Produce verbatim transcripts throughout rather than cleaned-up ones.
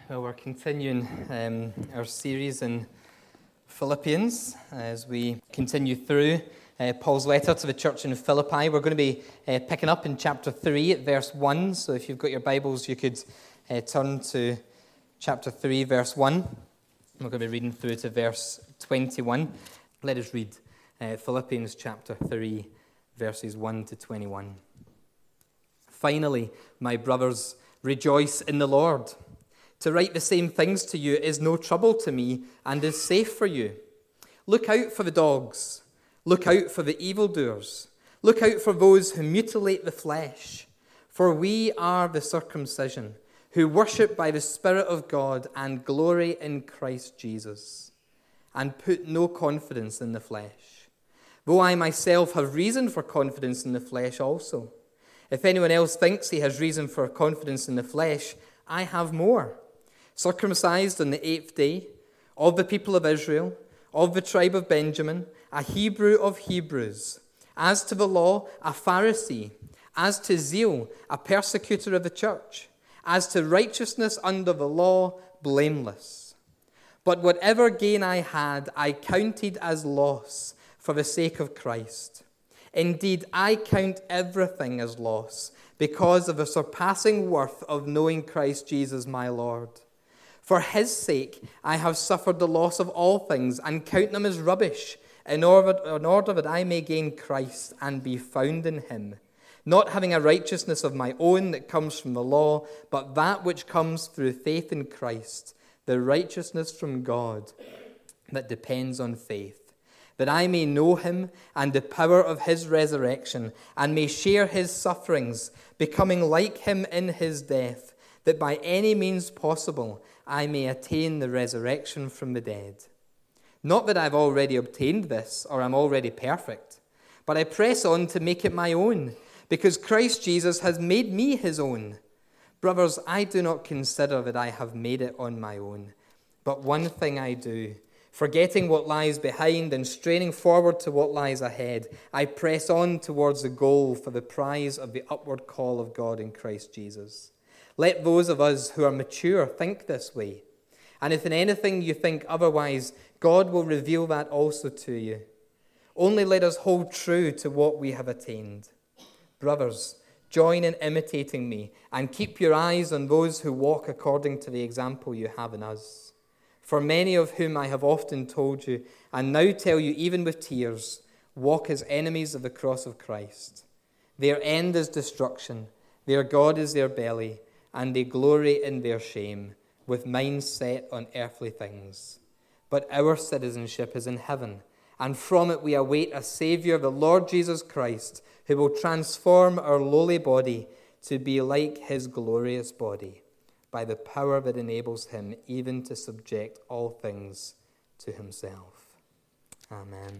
Well, we're continuing um, our series in Philippians as we continue through uh, Paul's letter to the church in Philippi. We're going to be uh, picking up in chapter three at verse one. So if you've got your Bibles, you could uh, turn to chapter three, verse one. We're going to be reading through to verse twenty-one. Let us read uh, Philippians chapter three, verses one to twenty-one. Finally, my brothers, rejoice in the Lord. To write the same things to you is no trouble to me and is safe for you. Look out for the dogs. Look out for the evildoers. Look out for those who mutilate the flesh. For we are the circumcision, who worship by the Spirit of God and glory in Christ Jesus, and put no confidence in the flesh. Though I myself have reason for confidence in the flesh also. If anyone else thinks he has reason for confidence in the flesh, I have more. Circumcised on the eighth day, of the people of Israel, of the tribe of Benjamin, a Hebrew of Hebrews. As to the law, a Pharisee. As to zeal, a persecutor of the church. As to righteousness under the law, blameless. But whatever gain I had, I counted as loss for the sake of Christ. Indeed, I count everything as loss because of the surpassing worth of knowing Christ Jesus my Lord. For his sake I have suffered the loss of all things and count them as rubbish, in order, in order that I may gain Christ and be found in him, not having a righteousness of my own that comes from the law, but that which comes through faith in Christ, the righteousness from God that depends on faith, that I may know him and the power of his resurrection, and may share his sufferings, becoming like him in his death, that by any means possible I may attain the resurrection from the dead. Not that I've already obtained this, or am already perfect, but I press on to make it my own, because Christ Jesus has made me his own. Brothers, I do not consider that I have made it on my own, but one thing I do, forgetting what lies behind and straining forward to what lies ahead, I press on towards the goal for the prize of the upward call of God in Christ Jesus. Let those of us who are mature think this way. And if in anything you think otherwise, God will reveal that also to you. Only let us hold true to what we have attained. Brothers, join in imitating me, and keep your eyes on those who walk according to the example you have in us. For many of whom I have often told you, and now tell you even with tears, walk as enemies of the cross of Christ. Their end is destruction, their God is their belly, and they glory in their shame, with minds set on earthly things. But our citizenship is in heaven, and from it we await a Savior, the Lord Jesus Christ, who will transform our lowly body to be like his glorious body, by the power that enables him even to subject all things to himself. Amen.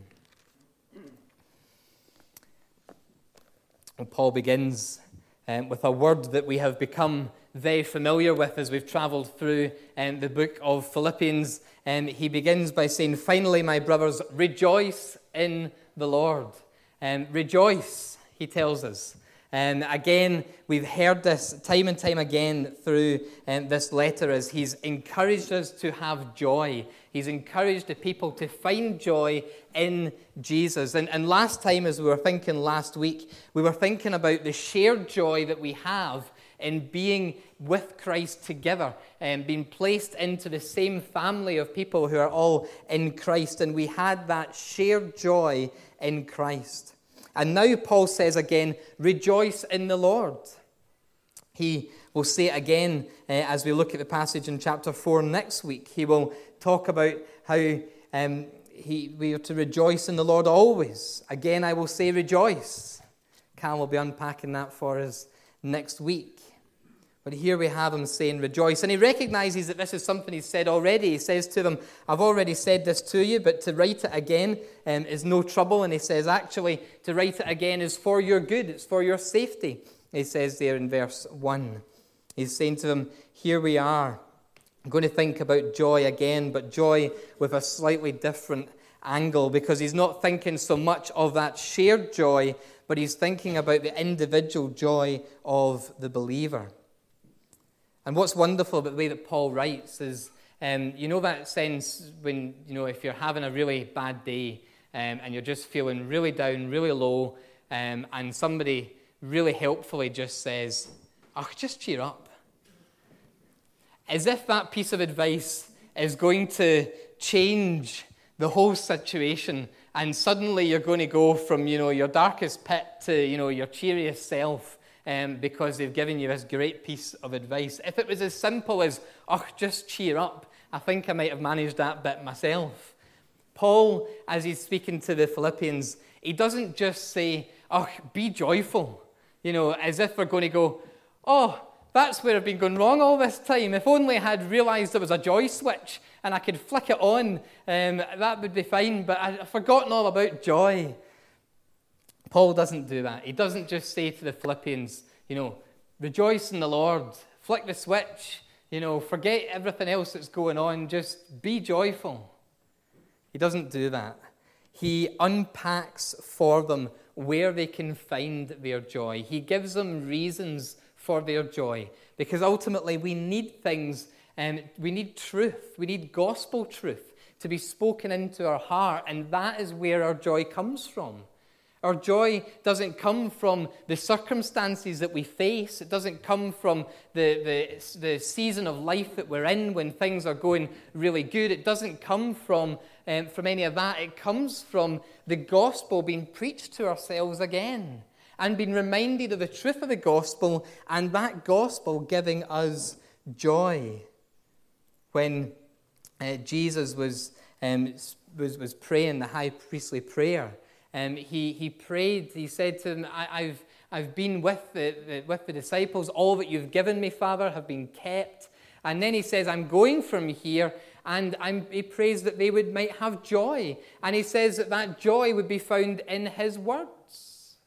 Well, Paul begins um, with a word that we have become very familiar with as we've travelled through um, the book of Philippians. Um, he begins by saying, finally, my brothers, rejoice in the Lord. Um, rejoice, he tells us. And um, again, we've heard this time and time again through um, this letter as he's encouraged us to have joy. He's encouraged the people to find joy in Jesus. And, and last time, as we were thinking last week, we were thinking about the shared joy that we have in being with Christ together and being placed into the same family of people who are all in Christ. And we had that shared joy in Christ. And now Paul says again, rejoice in the Lord. He will say it again uh, as we look at the passage in chapter four next week. He will talk about how um, he, we are to rejoice in the Lord always. Again, I will say rejoice. Cal will be unpacking that for us next week. But here we have him saying rejoice. And he recognizes that this is something he's said already. He says to them, I've already said this to you, but to write it again um, is no trouble. And he says, actually, to write it again is for your good. It's for your safety. He says there in verse one. He's saying to them, here we are. I'm going to think about joy again, but joy with a slightly different angle, because he's not thinking so much of that shared joy, but he's thinking about the individual joy of the believer. And what's wonderful about the way that Paul writes is, um, you know that sense when, you know, if you're having a really bad day um, and you're just feeling really down, really low, um, and somebody really helpfully just says, oh, just cheer up. As if that piece of advice is going to change the whole situation, and suddenly you're going to go from, you know, your darkest pit to, you know, your cheeriest self, um, because they've given you this great piece of advice. If it was as simple as, oh, just cheer up, I think I might have managed that bit myself. Paul, as he's speaking to the Philippians, he doesn't just say, oh, be joyful, you know, as if we're going to go, oh, that's where I've been going wrong all this time. If only I had realized there was a joy switch and I could flick it on, um, that would be fine, but I've forgotten all about joy. Paul doesn't do that. He doesn't just say to the Philippians, you know, rejoice in the Lord, flick the switch, you know, forget everything else that's going on, just be joyful. He doesn't do that. He unpacks for them where they can find their joy. He gives them reasons for their joy, because ultimately we need things, and we need truth, we need gospel truth to be spoken into our heart, and that is where our joy comes from. Our joy doesn't come from the circumstances that we face. It doesn't come from the, the, the season of life that we're in when things are going really good. It doesn't come from, um, from any of that. It comes from the gospel being preached to ourselves again and being reminded of the truth of the gospel, and that gospel giving us joy. When uh, Jesus was, um, was, was praying the high priestly prayer, Um, he, he prayed, he said to them, I, I've, I've been with the, the, with the disciples, all that you've given me, Father, have been kept. And then he says, I'm going from here, and I'm, he prays that they would might have joy. And he says that that joy would be found in his words.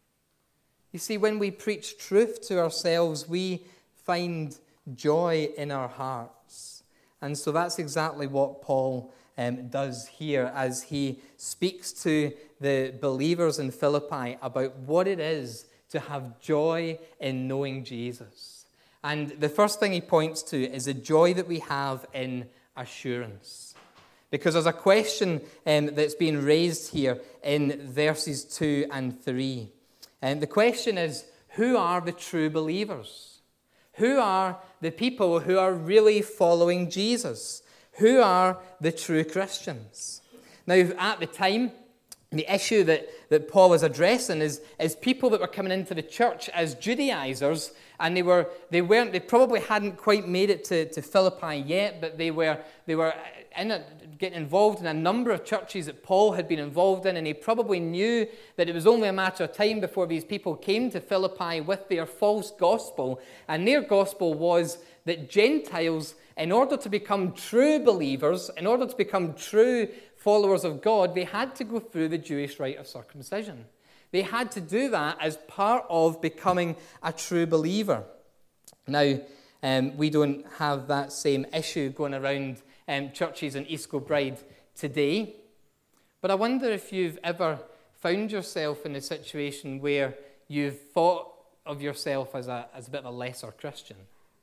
You see, when we preach truth to ourselves, we find joy in our hearts. And so that's exactly what Paul Um, does here as he speaks to the believers in Philippi about what it is to have joy in knowing Jesus. And the first thing he points to is the joy that we have in assurance. Because there's a question um, that's being raised here in verses two and three. And the question is, who are the true believers? Who are the people who are really following Jesus? Who are the true Christians? Now, at the time, the issue that, that Paul is addressing is, is people that were coming into the church as Judaizers, and they were they weren't they probably hadn't quite made it to, to Philippi yet, but they were they were in a, getting involved in a number of churches that Paul had been involved in, and he probably knew that it was only a matter of time before these people came to Philippi with their false gospel, and their gospel was that Gentiles, in order to become true believers, in order to become true followers of God, they had to go through the Jewish rite of circumcision. They had to do that as part of becoming a true believer. Now, um, we don't have that same issue going around um, churches in East Kilbride today, but I wonder if you've ever found yourself in a situation where you've thought of yourself as a, as a bit of a lesser Christian.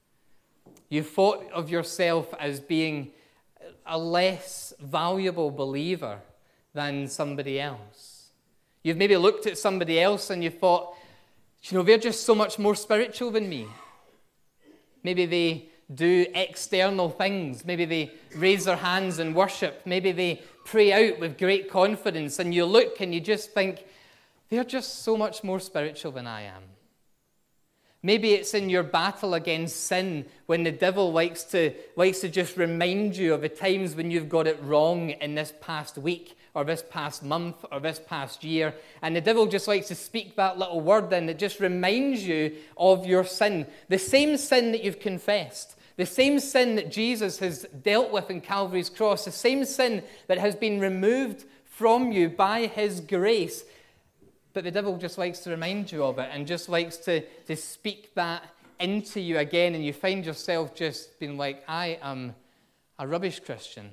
You've thought of yourself as being a less valuable believer than somebody else. You've maybe looked at somebody else and you thought, you know, they're just so much more spiritual than me. Maybe they do external things. Maybe they raise their hands in worship. Maybe they pray out with great confidence. And you look and you just think, they're just so much more spiritual than I am. Maybe it's in your battle against sin when the devil likes to, likes to just remind you of the times when you've got it wrong in this past week or this past month or this past year. And the devil just likes to speak that little word in that just reminds you of your sin. The same sin that you've confessed. The same sin that Jesus has dealt with in Calvary's cross. The same sin that has been removed from you by his grace. But the devil just likes to remind you of it and just likes to, to speak that into you again, and you find yourself just being like, I am a rubbish Christian,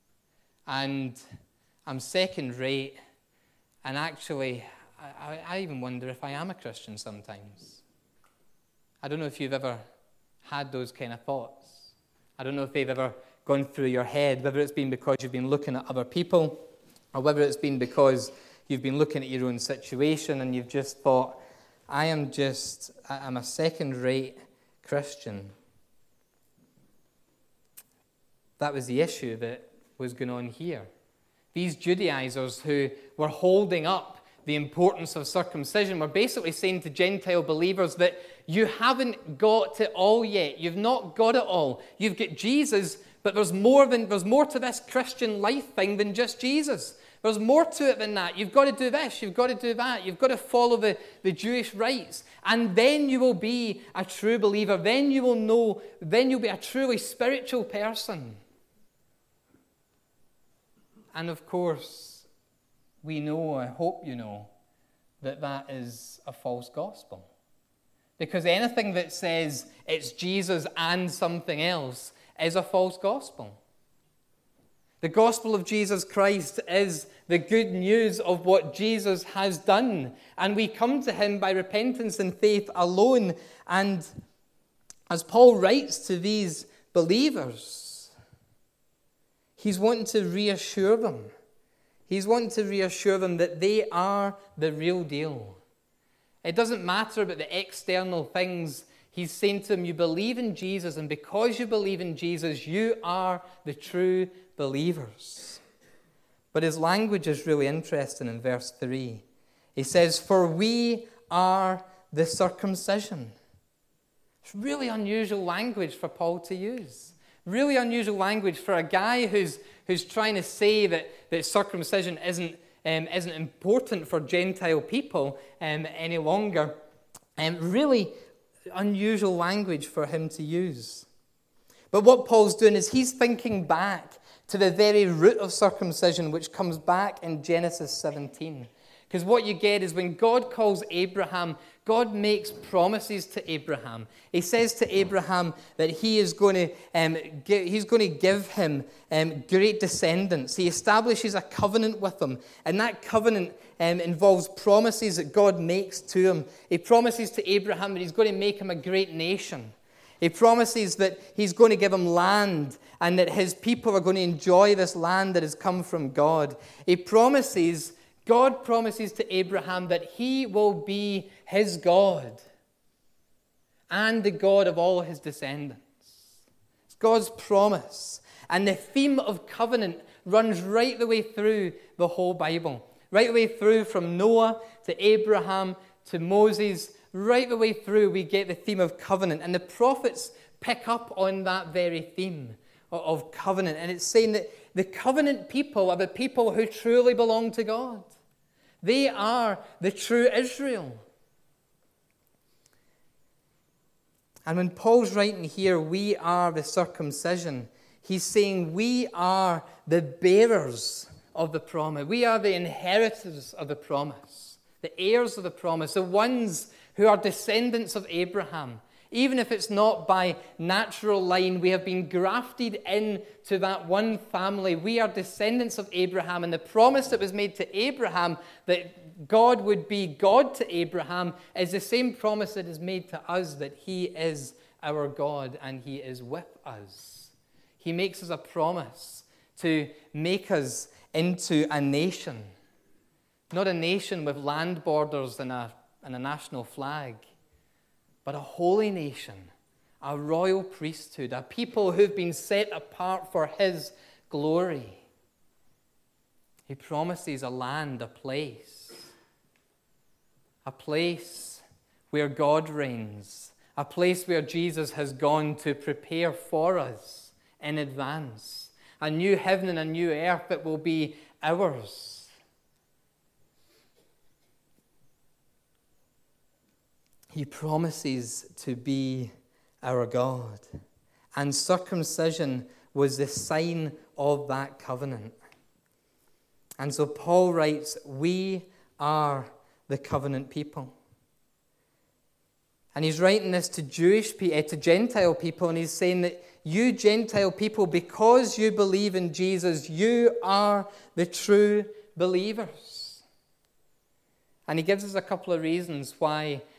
and I'm second rate, and actually, I, I even wonder if I am a Christian sometimes. I don't know if you've ever had those kind of thoughts? I don't know if they've ever gone through your head, whether it's been because you've been looking at other people, or whether it's been because you've been looking at your own situation and you've just thought, I am just, I'm a second-rate Christian. That was the issue that was going on here. These Judaizers who were holding up the importance of circumcision were basically saying to Gentile believers that you haven't got it all yet. You've not got it all. You've got Jesus, but there's more than there's more to this Christian life thing than just Jesus. There's more to it than that. You've got to do this. You've got to do that. You've got to follow the, the Jewish rites. And then you will be a true believer. Then you will know, then you'll be a truly spiritual person. And of course, we know, I hope you know, that that is a false gospel. Because anything that says it's Jesus and something else is a false gospel. The gospel of Jesus Christ is the good news of what Jesus has done. And we come to him by repentance and faith alone. And as Paul writes to these believers, he's wanting to reassure them. He's wanting to reassure them that they are the real deal. It doesn't matter about the external things. He's saying to them, you believe in Jesus, and because you believe in Jesus, you are the true believers. But his language is really interesting in verse three. He says, for we are the circumcision. It's really unusual language for Paul to use. Really unusual language for a guy who's who's trying to say that, that circumcision isn't um, isn't important for Gentile people um, any longer. Um, really unusual language for him to use. But what Paul's doing is he's thinking back to the very root of circumcision, which comes back in Genesis seventeen. Because what you get is when God calls Abraham, God makes promises to Abraham. He says to Abraham that he is going to, um, give, he's going to give him um, great descendants. He establishes a covenant with him, and that covenant um, involves promises that God makes to him. He promises to Abraham that he's going to make him a great nation. He promises that he's going to give him land and that his people are going to enjoy this land that has come from God. He promises God promises to Abraham that he will be his God and the God of all his descendants. It's God's promise. And the theme of covenant runs right the way through the whole Bible. Right the way through from Noah to Abraham to Moses. Right the way through we get the theme of covenant. And the prophets pick up on that very theme of covenant. And it's saying that the covenant people are the people who truly belong to God. They are the true Israel. And when Paul's writing here, we are the circumcision, he's saying we are the bearers of the promise. We are the inheritors of the promise, the heirs of the promise, the ones who are descendants of Abraham. Even if it's not by natural line, we have been grafted into that one family. We are descendants of Abraham, and the promise that was made to Abraham that God would be God to Abraham is the same promise that is made to us, that he is our God and he is with us. He makes us a promise to make us into a nation, not a nation with land borders and a, and a national flag, but a holy nation, a royal priesthood, a people who've been set apart for his glory. He promises a land, a place, a place where God reigns, a place where Jesus has gone to prepare for us in advance, a new heaven and a new earth that will be ours. He promises to be our God. And circumcision was the sign of that covenant. And so Paul writes, we are the covenant people. And he's writing this to Jewish people, to Gentile people, and he's saying that you Gentile people, because you believe in Jesus, you are the true believers. And he gives us a couple of reasons why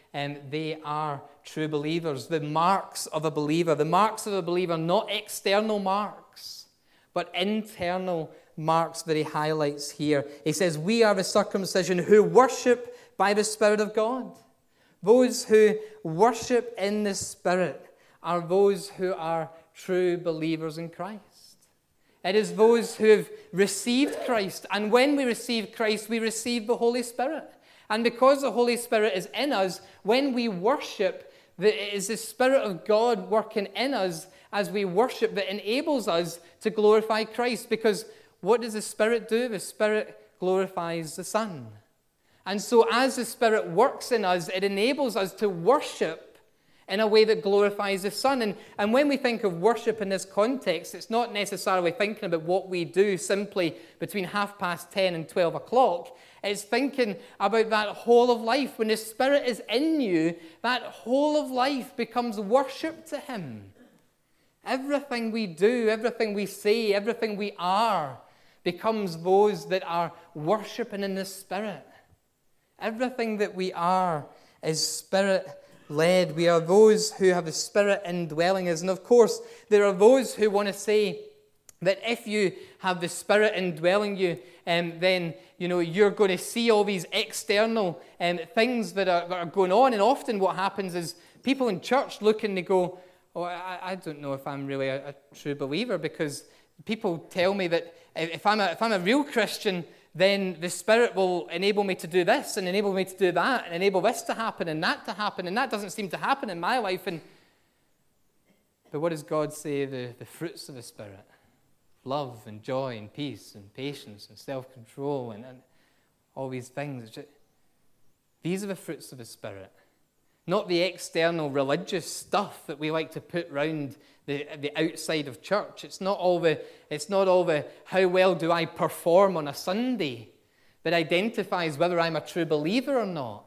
um, they are true believers. The marks of a believer, the marks of a believer, not external marks, but internal marks that he highlights here. He says, we are the circumcision who worship by the Spirit of God. Those who worship in the Spirit are those who are true believers in Christ. It is those who have received Christ. And when we receive Christ, we receive the Holy Spirit. And because the Holy Spirit is in us, when we worship, it is the Spirit of God working in us as we worship that enables us to glorify Christ. Because what does the Spirit do? The Spirit glorifies the Son. And so as the Spirit works in us, it enables us to worship in a way that glorifies the Son. And, and when we think of worship in this context, it's not necessarily thinking about what we do simply between half past ten and twelve o'clock. It's thinking about that whole of life. When the Spirit is in you, that whole of life becomes worship to Him. Everything we do, everything we say, everything we are becomes those that are worshiping in the Spirit. Everything that we are is Spirit-led. We are those who have the Spirit indwelling us. And of course, there are those who want to say that if you have the Spirit indwelling you, um, then you know you're going to see all these external um, things that are, that are going on. And often what happens is people in church look and they go, oh, I, I don't know if I'm really a, a true believer, because people tell me that if I'm a, if I'm a real Christian, then the Spirit will enable me to do this and enable me to do that and enable this to happen and that to happen, and that doesn't seem to happen in my life. And But what does God say the, the fruits of the Spirit? Love and joy and peace and patience and self-control and, and all these things. These are the fruits of the Spirit. Not the external religious stuff that we like to put round the, the outside of church. It's not all the, it's not all the how well do I perform on a Sunday that identifies whether I'm a true believer or not.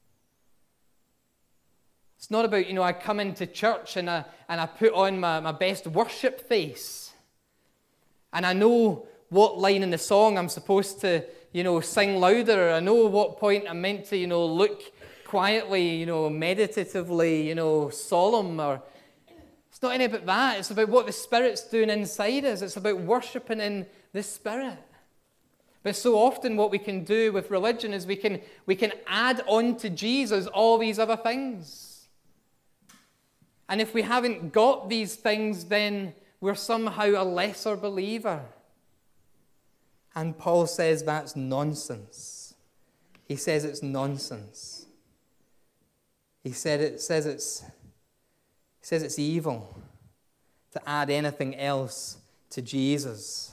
It's not about, you know, I come into church and I, and I put on my, my best worship face. And I know what line in the song I'm supposed to, you know, sing louder. I know what point I'm meant to, you know, look quietly, you know, meditatively, you know, solemn. Or it's not any about that. It's about what the Spirit's doing inside us. It's about worshiping in the Spirit. But so often what we can do with religion is we can we can add on to Jesus all these other things. And if we haven't got these things, then we're somehow a lesser believer. And Paul says that's nonsense. He says it's nonsense. He said it says it's he says it's evil to add anything else to Jesus.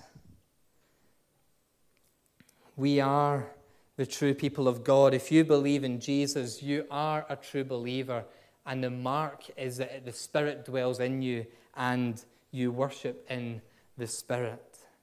We are the true people of God. If you believe in Jesus, you are a true believer. And the mark is that the Spirit dwells in you and you worship in the Spirit.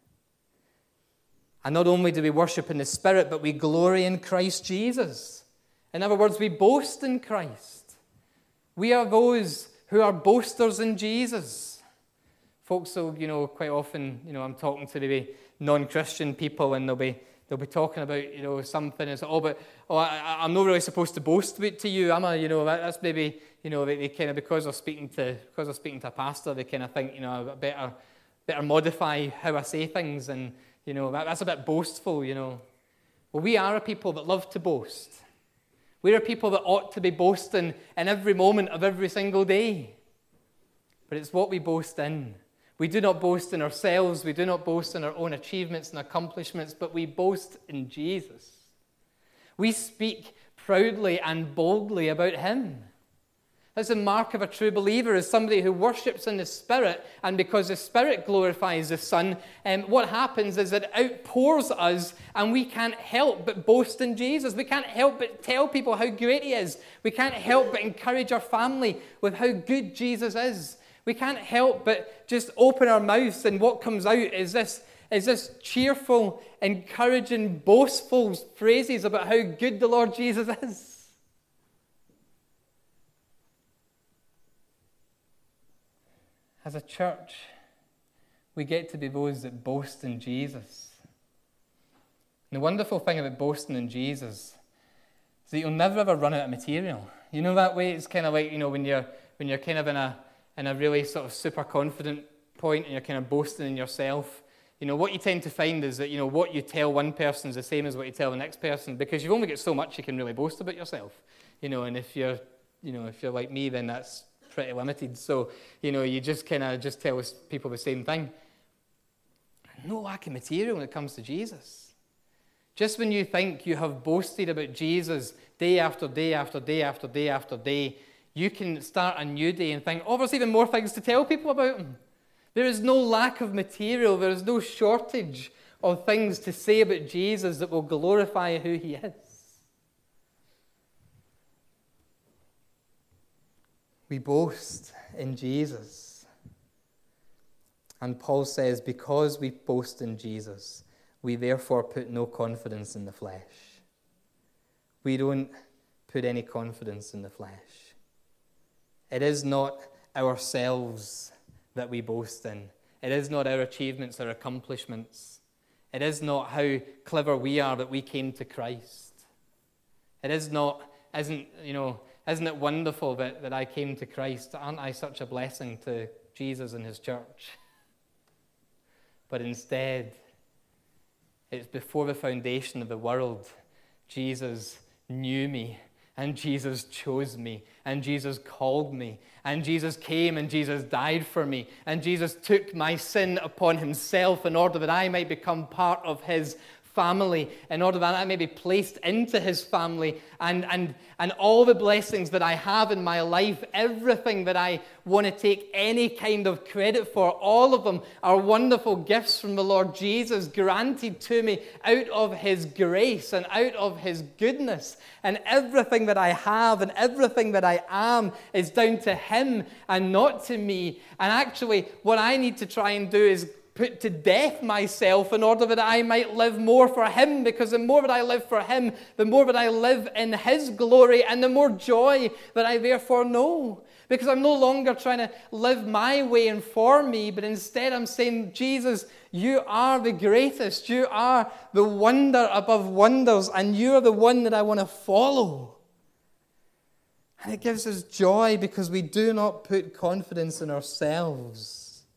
And not only do we worship in the Spirit, but we glory in Christ Jesus. In other words, we boast in Christ. We are those who are boasters in Jesus. Folks will, you know, quite often, you know, I'm talking to the non-Christian people and they'll be They'll be talking about, you know, something. It's like, oh, but oh, I, I'm not really supposed to boast to you, am I? You know, that, that's maybe, you know, they, they kind of because they're speaking to because they're speaking to a pastor, they kind of think, you know, I better better modify how I say things, and you know, that, that's a bit boastful, you know. Well, we are a people that love to boast. We're a people that ought to be boasting in every moment of every single day. But it's what we boast in. We do not boast in ourselves. We do not boast in our own achievements and accomplishments, but we boast in Jesus. We speak proudly and boldly about Him. That's the mark of a true believer, is somebody who worships in the Spirit, and because the Spirit glorifies the Son, um, what happens is it outpours us, and we can't help but boast in Jesus. We can't help but tell people how great He is. We can't help but encourage our family with how good Jesus is. We can't help but just open our mouths, and what comes out is this, is this cheerful, encouraging, boastful phrases about how good the Lord Jesus is. As a church, we get to be those that boast in Jesus. And the wonderful thing about boasting in Jesus is that you'll never ever run out of material. You know that way? It's kind of like, you know, when you're when you're kind of in a in a really sort of super confident point and you're kind of boasting in yourself. You know, what you tend to find is that, you know, what you tell one person is the same as what you tell the next person, because you've only got so much you can really boast about yourself. You know, and if you're, you know, if you're like me, then that's pretty limited. So, you know, you just kind of just tell people the same thing. No lack of material when it comes to Jesus. Just when you think you have boasted about Jesus day after day after day after day after day, you can start a new day and think, oh, there's even more things to tell people about him. There is no lack of material. There is no shortage of things to say about Jesus that will glorify who he is. We boast in Jesus. And Paul says, because we boast in Jesus, we therefore put no confidence in the flesh. We don't put any confidence in the flesh. It is not ourselves that we boast in. It is not our achievements or accomplishments. It is not how clever we are that we came to Christ. It is not, isn't, you know, isn't it wonderful that, that I came to Christ? Aren't I such a blessing to Jesus and his church? But instead, it's before the foundation of the world, Jesus knew me, and Jesus chose me, and Jesus called me, and Jesus came and Jesus died for me, and Jesus took my sin upon himself in order that I might become part of his family, in order that I may be placed into his family, and, and, and all the blessings that I have in my life, everything that I want to take any kind of credit for, all of them are wonderful gifts from the Lord Jesus granted to me out of his grace and out of his goodness. And everything that I have and everything that I am is down to him and not to me. And actually, what I need to try and do is put to death myself in order that I might live more for him, because the more that I live for him, the more that I live in his glory and the more joy that I therefore know. Because I'm no longer trying to live my way and for me, but instead I'm saying, Jesus, you are the greatest. You are the wonder above wonders, and you are the one that I want to follow. And it gives us joy because we do not put confidence in ourselves.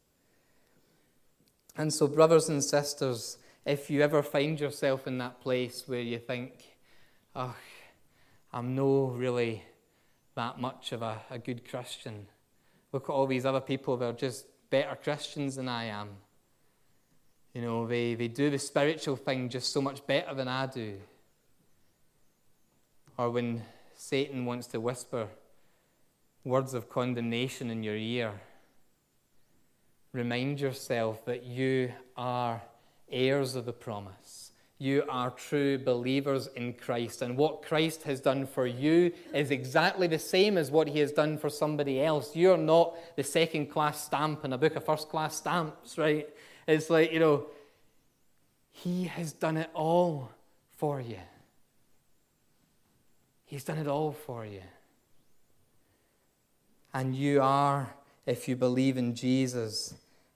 And so, brothers and sisters, if you ever find yourself in that place where you think, oh, I'm no really that much of a, a good Christian. Look at all these other people that are just better Christians than I am. You know, they, they do the spiritual thing just so much better than I do. Or when Satan wants to whisper words of condemnation in your ear, remind yourself that you are heirs of the promise. You are true believers in Christ. And what Christ has done for you is exactly the same as what he has done for somebody else. You're not the second-class stamp in a book of first-class stamps, right? It's like, you know, he has done it all for you. He's done it all for you. And you are, if you believe in Jesus,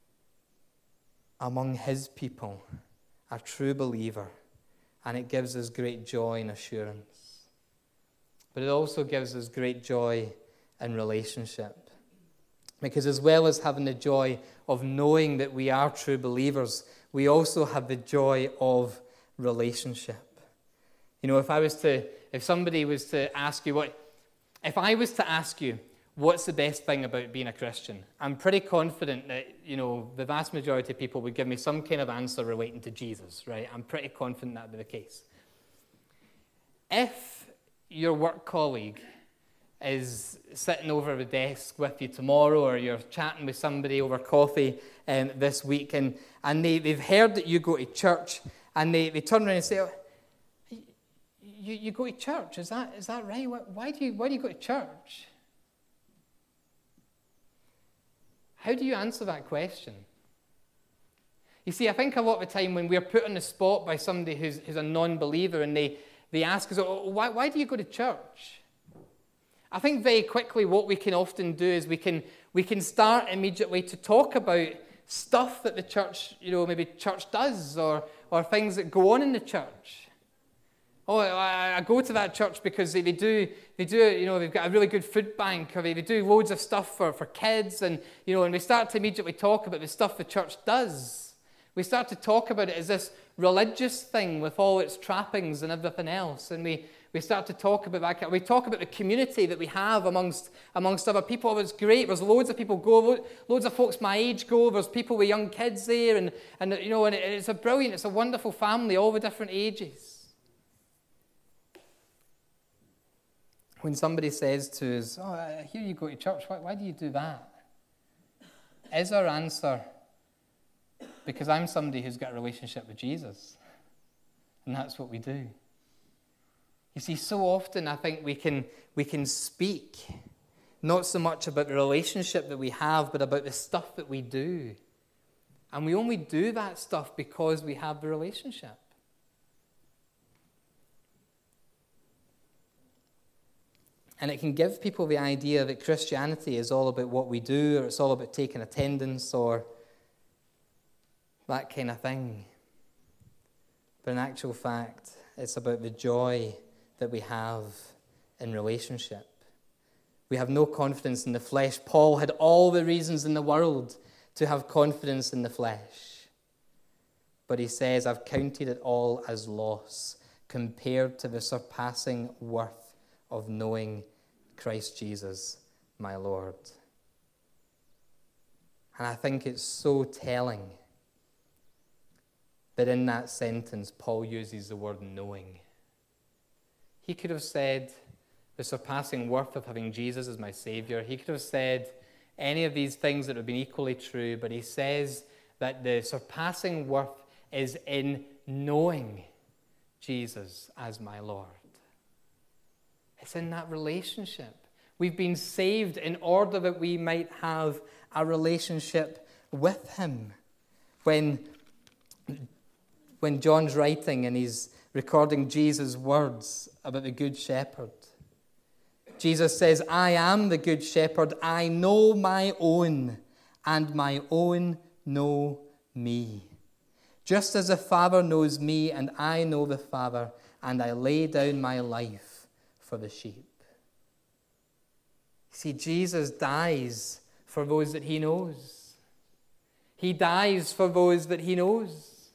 among his people, a true believer, and it gives us great joy and assurance. But it also gives us great joy in relationship. Because as well as having the joy of knowing that we are true believers, we also have the joy of relationship. You know, if I was to, if somebody was to ask you what, if I was to ask you, what's the best thing about being a Christian? I'm pretty confident that, you know, the vast majority of people would give me some kind of answer relating to Jesus, right? I'm pretty confident that would be the case. If your work colleague is sitting over the desk with you tomorrow, or you're chatting with somebody over coffee um, this week, and, and they, they've heard that you go to church, and they, they turn around and say, oh, you, you go to church, is that is that right? Why do you, why do you go to church? How do you answer that question? You see, I think a lot of the time when we're put on the spot by somebody who's, who's a non-believer and they, they ask us, oh, why, why do you go to church? I think very quickly what we can often do is we can we can start immediately to talk about stuff that the church, you know, maybe church does, or, or things that go on in the church. Oh, I, I go to that church because they, they do, they do, you know, they've got a really good food bank, or they, they do loads of stuff for, for kids, and, you know, and we start to immediately talk about the stuff the church does. We start to talk about it as this religious thing with all its trappings and everything else, and we, we start to talk about that. We talk about the community that we have amongst amongst other people. It's great. There's loads of people go, loads of folks my age go. There's people with young kids there, and, and you know, and it's a brilliant, it's a wonderful family, all the different ages. When somebody says to us, oh, I hear you go to church, why, why do you do that? Is our answer, because I'm somebody who's got a relationship with Jesus, and that's what we do. You see, so often I think we can, we can speak not so much about the relationship that we have, but about the stuff that we do. And we only do that stuff because we have the relationship. And it can give people the idea that Christianity is all about what we do, or it's all about taking attendance, or that kind of thing. But in actual fact, it's about the joy that we have in relationship. We have no confidence in the flesh. Paul had all the reasons in the world to have confidence in the flesh. But he says, I've counted it all as loss compared to the surpassing worth of knowing Christ Jesus, my Lord. And I think it's so telling that in that sentence, Paul uses the word knowing. He could have said the surpassing worth of having Jesus as my Savior. He could have said any of these things that have been equally true, but he says that the surpassing worth is in knowing Jesus as my Lord. It's in that relationship. We've been saved in order that we might have a relationship with him. When, when John's writing and he's recording Jesus' words about the Good Shepherd, Jesus says, I am the Good Shepherd. I know my own, and my own know me. Just as the Father knows me, and I know the Father, and I lay down my life for the sheep. See, Jesus dies for those that he knows. He dies for those that he knows.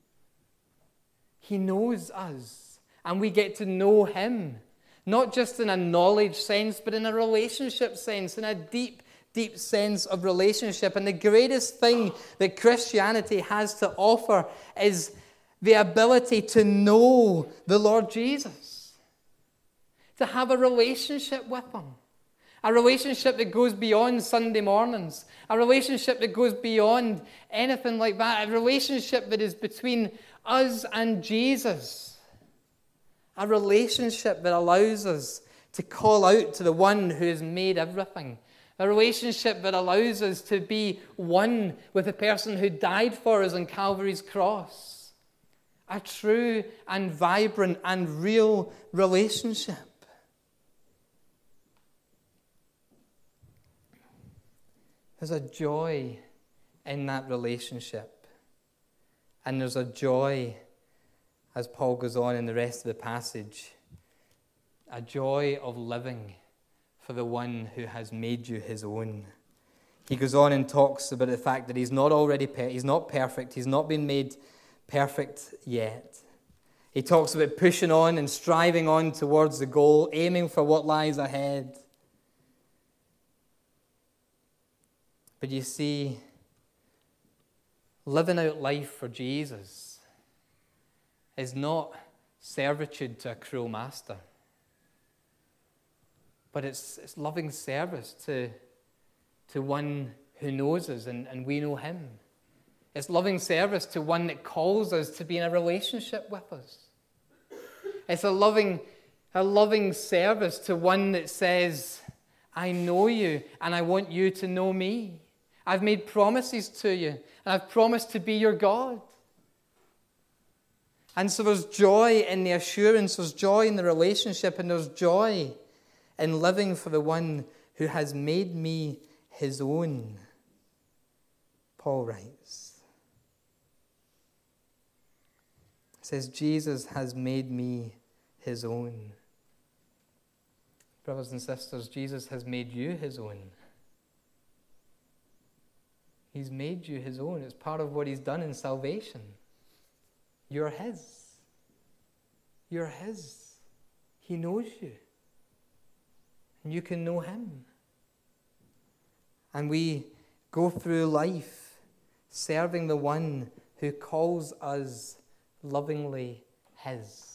He knows us, and we get to know him, not just in a knowledge sense, but in a relationship sense, in a deep, deep sense of relationship. And the greatest thing that Christianity has to offer is the ability to know the Lord Jesus. To have a relationship with him. A relationship that goes beyond Sunday mornings. A relationship that goes beyond anything like that. A relationship that is between us and Jesus. A relationship that allows us to call out to the one who has made everything. A relationship that allows us to be one with the person who died for us on Calvary's cross. A true and vibrant and real relationship. There's a joy in that relationship. And there's a joy, as Paul goes on in the rest of the passage, a joy of living for the one who has made you his own. He goes on and talks about the fact that he's not already per- he's not perfect. He's not been made perfect yet. He talks about pushing on and striving on towards the goal, aiming for what lies ahead. But you see, living out life for Jesus is not servitude to a cruel master, but it's, it's loving service to, to one who knows us and, and we know him. It's loving service to one that calls us to be in a relationship with us. It's a loving, a loving service to one that says, I know you and I want you to know me. I've made promises to you, and I've promised to be your God. And so there's joy in the assurance, there's joy in the relationship, and there's joy in living for the one who has made me his own, Paul writes. He says, Jesus has made me his own. Brothers and sisters, Jesus has made you his own. He's made you his own. It's part of what he's done in salvation. You're his. You're his. He knows you. And you can know him. And we go through life serving the one who calls us lovingly his.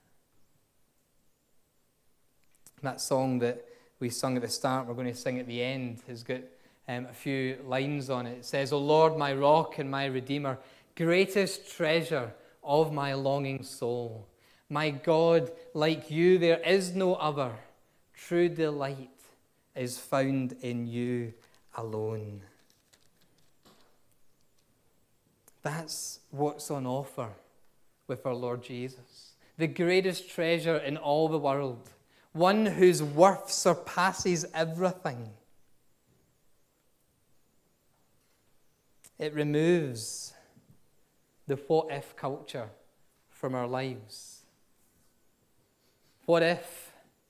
That song that we sung at the start, we're going to sing at the end, has got um, a few lines on it. It says, "O Lord, my rock and my redeemer, greatest treasure of my longing soul. My God, like you there is no other. True delight is found in you alone." That's what's on offer with our Lord Jesus. The greatest treasure in all the world. One whose worth surpasses everything. It removes the what-if culture from our lives. What if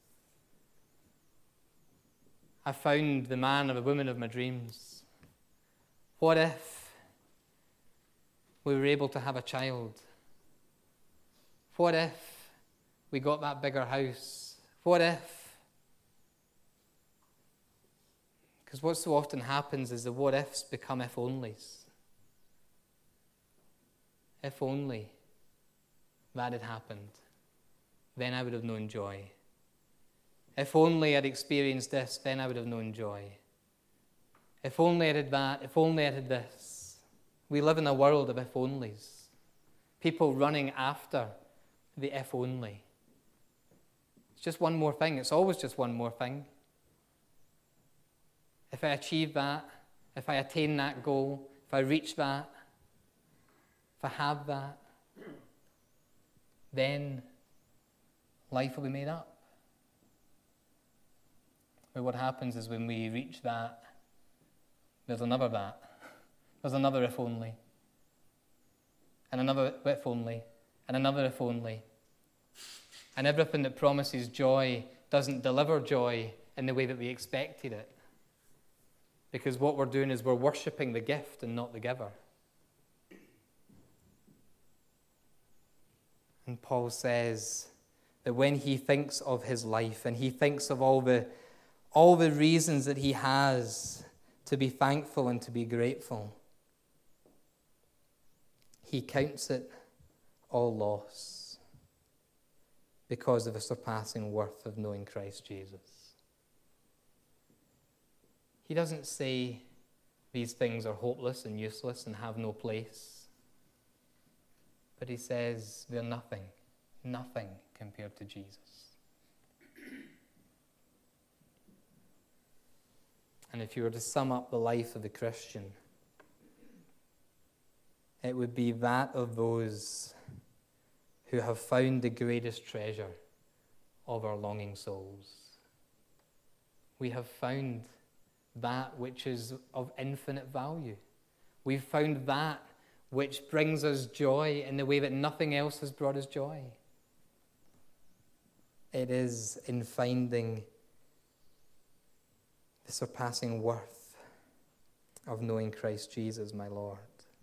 I found the man or the woman of my dreams? What if we were able to have a child? What if we got that bigger house? What if? Because what so often happens is the what ifs become if onlys. If only that had happened, then I would have known joy. If only I'd experienced this, then I would have known joy. If only I had that, if only I had this. We live in a world of if onlys. People running after the if only. It's just one more thing. It's always just one more thing. If I achieve that, if I attain that goal, if I reach that, if I have that, then life will be made up. But what happens is when we reach that, there's another that. There's another if only. And another if only. And another if only. And everything that promises joy doesn't deliver joy in the way that we expected it. Because what we're doing is we're worshipping the gift and not the giver. And Paul says that when he thinks of his life and he thinks of all the, all the reasons that he has to be thankful and to be grateful, he counts it all loss because of the surpassing worth of knowing Christ Jesus. He doesn't say these things are hopeless and useless and have no place. But he says they're nothing, nothing compared to Jesus. And if you were to sum up the life of the Christian, it would be that of those who have found the greatest treasure of our longing souls. We have found that which is of infinite value. We've found that which brings us joy in the way that nothing else has brought us joy. It is in finding the surpassing worth of knowing Christ Jesus, my Lord.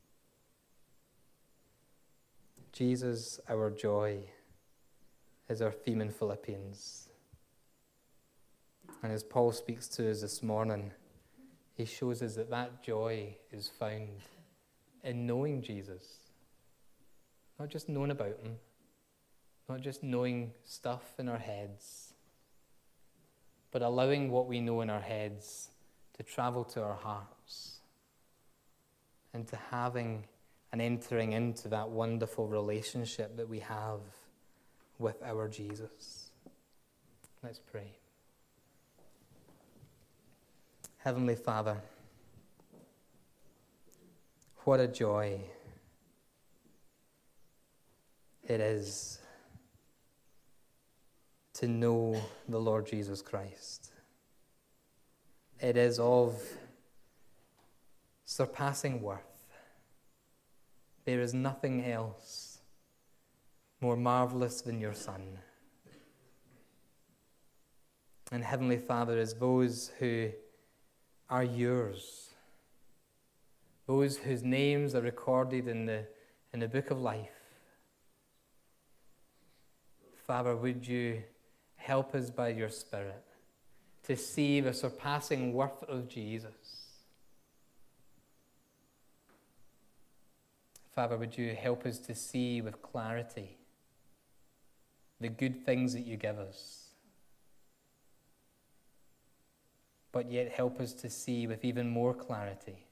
Jesus, our joy, is our theme in Philippians. And as Paul speaks to us this morning, he shows us that that joy is found in knowing Jesus. Not just knowing about him, not just knowing stuff in our heads, but allowing what we know in our heads to travel to our hearts and to having and entering into that wonderful relationship that we have with our Jesus. Let's pray. Heavenly Father, what a joy it is to know the Lord Jesus Christ. It is of surpassing worth. There is nothing else more marvelous than your Son. And Heavenly Father, as those who are yours, those whose names are recorded in the, in the book of life, Father, would you help us by your Spirit to see the surpassing worth of Jesus? Father, would you help us to see with clarity the good things that you give us, but yet help us to see with even more clarity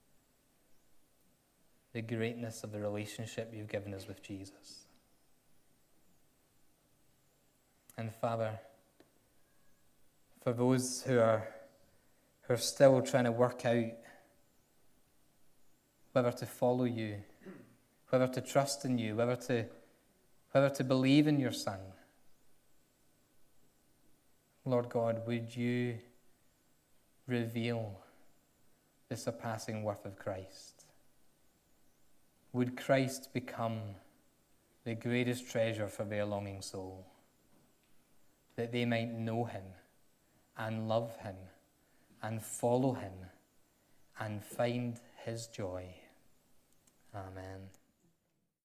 the greatness of the relationship you've given us with Jesus. And Father, for those who are, who are still trying to work out whether to follow you, whether to trust in you, whether to, whether to believe in your Son, Lord God, would you reveal the surpassing worth of Christ? Would Christ become the greatest treasure for their longing soul, that they might know him and love him and follow him and find his joy. Amen.